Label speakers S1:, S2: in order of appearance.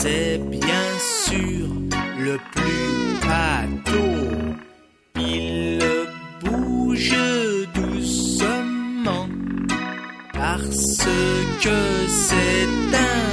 S1: c'est bien sûr le plus pâteau. Il bouge doucement parce que c'est un